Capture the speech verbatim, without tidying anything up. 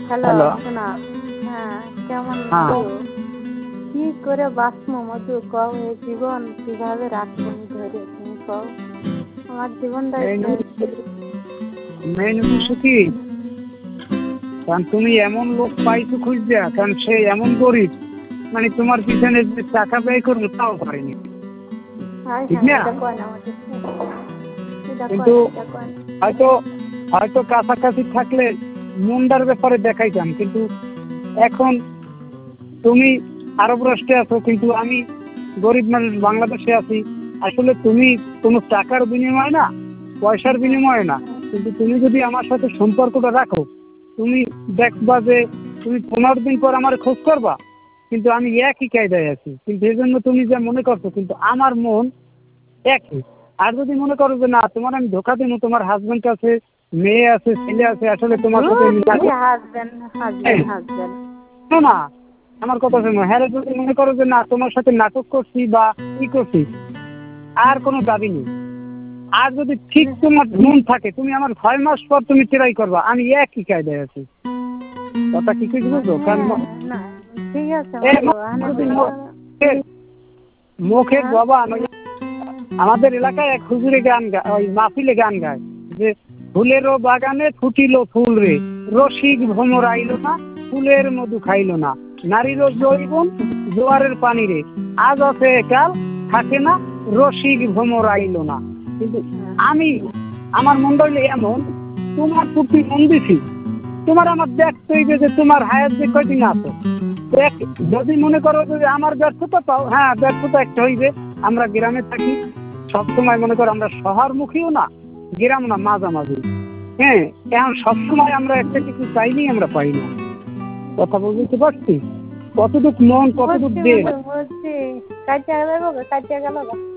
Hello hello. শোনা, হ্যাঁ কেমন হ্যাঁ। আছো? কি করে বাঁচবো মধু কও, এই জীবন কিভাবে রাখবো ধরে তুমি কও? আমার জীবনটা মেন বিষয় কি, কারণ তুমি এমন লোক পাইছো খুঁজতে, কারণ সে এমন গরিব, মানে তোমার পিছনে যে টাকা ব্যয় করবে তাও পারেনি, ঠিক না? কিন্তু হয়তো হয়তো কাছাকাছি থাকলে মুন্ডার ব্যাপারে দেখাইতাম, কিন্তু এখন তুমি আরব রাষ্ট্রে আছো, কিন্তু আমি গরিব মানুষ বাংলাদেশে আছি। আসলে তুমি কোনো টাকার বিনিময় না, পয়সার বিনিময়ে না, কিন্তু তুমি যদি আমার সাথে সম্পর্কটা রাখো, তুমি দেখবা যে তুমি পনেরো দিন পর আমার খোঁজ করবা, কিন্তু আমি একই কায়দায় আছি। কিন্তু এই জন্য তুমি যা মনে করছো, কিন্তু আমার মন একই। আর যদি মনে করো যে না, তোমার আমি ধোকা দিব, তোমার হাজবেন্ড আছে, মেয়ে আছে, ছেলে আছে, আসলে তোমার সাথে শোনো না, আমার কথা শোনো। হ্যাঁ, যদি মনে করো যে না, তোমার সাথে নাটক করছি বা ই করছি, আর কোনো দাবি নেই। আর যদি ঠিক তোমার মন থাকে, তুমি আমার ছয় মাস পর তুমি ট্রাই করবা, আমি একই কায়দায় আছি। কথা কি কিছু বুঝছো? কারণ ঠিক আছে মুখের জবান, আমাদের এলাকায় এক হুজুরে গান গায়, ওই মাহফিলে গান গায় যে ফুলেরও বাগানে ফুটিল ফুল রে, রসিক ভ্রমর আইল না, ফুলের মধু খাইল না, নারীরও জৈবন জোয়ারের পানি রে, আজ আছে কাল থাকে না, রসিক ভ্রমর আইল না। কিন্তু আমি আমার মন্ডলে এমন, তোমার প্রতি মন দিছি, তোমার আমার দেখতে হইবে যে তোমার হায়াত যে কয়দিন আছে। যদি মনে করো যে আমার ব্যর্থতা পাও, হ্যাঁ ব্যর্থতা একটা হইবে। আমরা গ্রামে থাকি, সবসময় মনে করো আমরা শহরমুখীও না, গ্রাম না, মাঝামাঝি। হ্যাঁ, এখন সবসময় আমরা একটা কিছু চাইনি, আমরা পাই না। কথা বলতে পারছি? কতটুক মন, কতটুক দেশ। কাটিয়া গেল, কাটিয়া গেল।